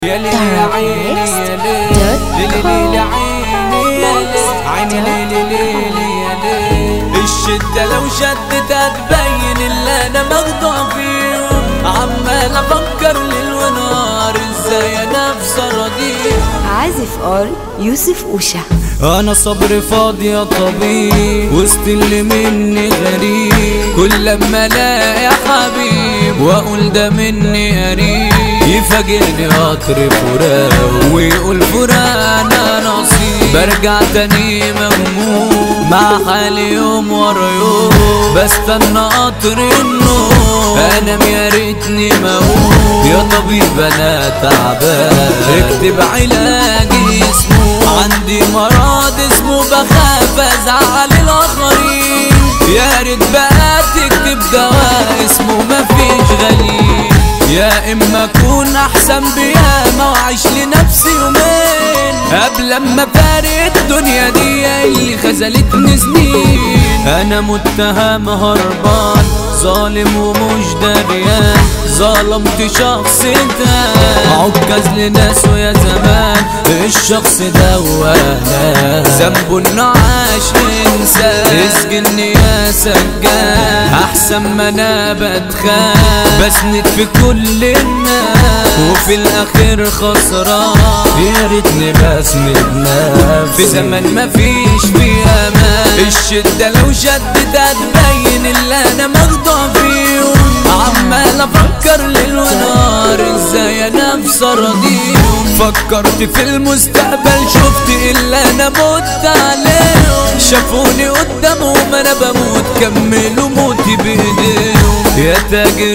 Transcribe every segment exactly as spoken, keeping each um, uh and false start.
يا ليلي يا عيني يا ليلي ليلي يا عيني عيني ليلي ليلي يا ليلي. الشدة لو شدت هتبين اللي انا مخدوع فيهم. عمال افكر ليل ونهار ازاي انا في سراديهم. عازف ار يوسف اوشا. انا صبري فاضي يا طبيب وسط اللي مني غريب. كل لما الاقي حبيب واقول ده مني قريب يفاجئني قطر فراق ويقول فراقنا نصيب. برجع تاني مغموم مع حالي يوم ورا يوم بستنى قطر النوم. انام يا ريتني موت يا طبيب انا تعبان اكتب علاجي اسمه. عندي مرض اسمه بخاف ازعل الاخرين. يا ريت بقى تكتب دواء اسمه مفيش غليل. يا اما اكون احسن بياما واعيش لنفسي يومين قبل اما فارق الدنيا دي اللي خذلتني سنين. انا متهم هربان ظالم ومش دريان. ظلمت شخص تاني عكاز لناس ويا زمان. الشخص ده وانا ذنبه انه عاش انسان. اسجني يا سجان احسن ما انا بتخان. بسند في كل الناس وفي الاخر خسران. يا ريتني بسند نفسي في زمن مفيش فيه امان. الشدة لو شدت هتبين اللي انا مخدوع فيهم. عمال افكر ليل ونهار ازاي انا في سراديهم. فكرت في المستقبل شفت اللي انا مت عليهم. شافوني قدامهم انا بموت كملوا موتي بايديهم. يا تاجر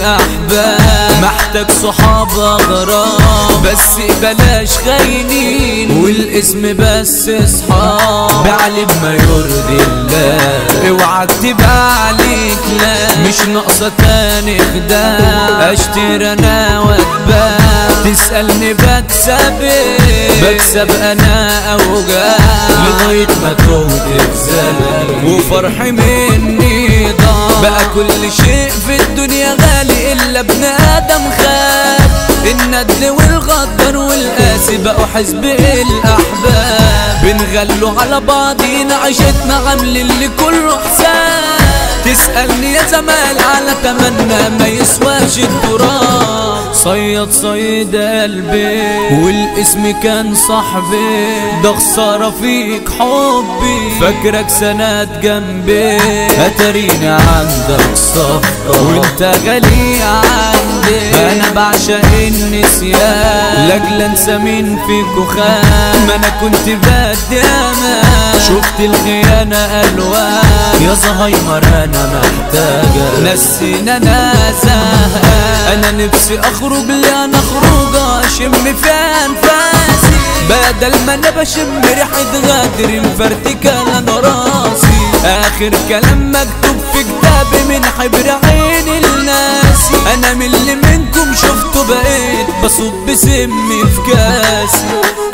الاحباب محتاج صحاب اغراب بس بلاش خاينين والاسم بس اصحاب. بعلي بما يرضي الله اوعى تبقى عليك لا. مش ناقصه تاني خداع اشتري انا واتباع. تسألني بكسب ايه بكسب انا اوجاع لغاية ما تهت في زمني وفرحي مني ضاع. بقى كل شيء في الدنيا غالي الا ابن ادم خاب. الندل والغدر والقاسي بقوا حزب الاحباب. بنغلوا على بعضينا عيشتنا عاملين لكله حساب. تسألني يا زمال على تمنى ما يسواش التراب. صيد صيد قلبي والاسم كان صاحبي. ده خسارة فيك حبي فاكرك سند جنبي. اتريني عندك صفقة وانت غالي عندي. انا بعشق النسيان لاجل انسى مين فيكو خان. ما انا كنت بدي امان شفت الخيانة الوان. يا زهايمر انا محتاجة نسينا انا زهقان. انا نفسي اخرج لي انا خروجة اشم فيها انفاسي. بدل ما انا بشم ريحة غادر مفرتكة انا راسي. اخر كلام مكتوب في كتابي من حبر عين الناسي. انا من اللي منكم شفته بقيت بصب سمي في كاسي.